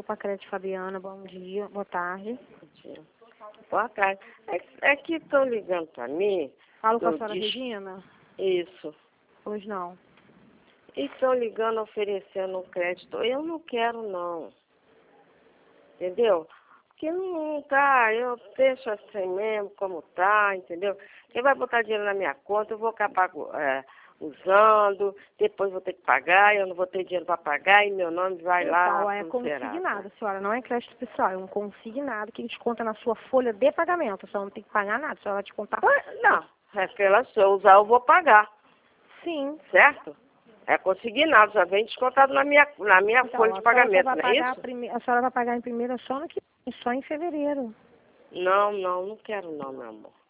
Opa, Crédito Fabiana, bom dia, boa tarde. Boa tarde. É que estão ligando para mim. Falo com a senhora Regina? Isso. Pois não. E estão ligando oferecendo um crédito. Eu não quero, não. Entendeu? Porque não tá, eu deixo assim mesmo, como tá, entendeu? Quem vai botar dinheiro na minha conta, eu vou acabar usando, depois vou ter que pagar, eu não vou ter dinheiro para pagar e meu nome vai lá. É consignado, senhora, não é crédito pessoal, é um consignado que desconta na sua folha de pagamento. A senhora não tem que pagar nada, a senhora vai descontar. Não, é que se eu usar eu vou pagar. Sim. Certo? É consignado, já vem descontado na minha Então, folha de pagamento, não é isso? A senhora vai pagar em primeiro só em fevereiro. Não quero não, meu amor.